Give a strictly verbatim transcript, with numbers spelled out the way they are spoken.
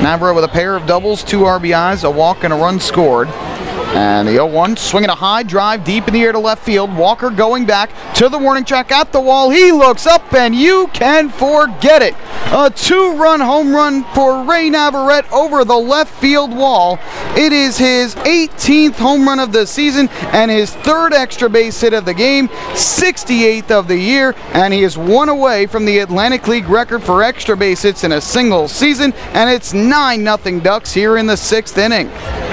Navarrete with a pair of doubles, two R B Is, a walk, and a run scored. And the oh one swinging a high drive deep in the air to left field. Walker going back to the warning track at the wall. He looks up and you can forget it. A two-run home run for Ray Navarrete over the left field wall. It is his eighteenth home run of the season and his third extra base hit of the game, sixty-eighth of the year, and he is one away from the Atlantic League record for extra base hits in a single season, and it's nine nothing Ducks here in the sixth inning.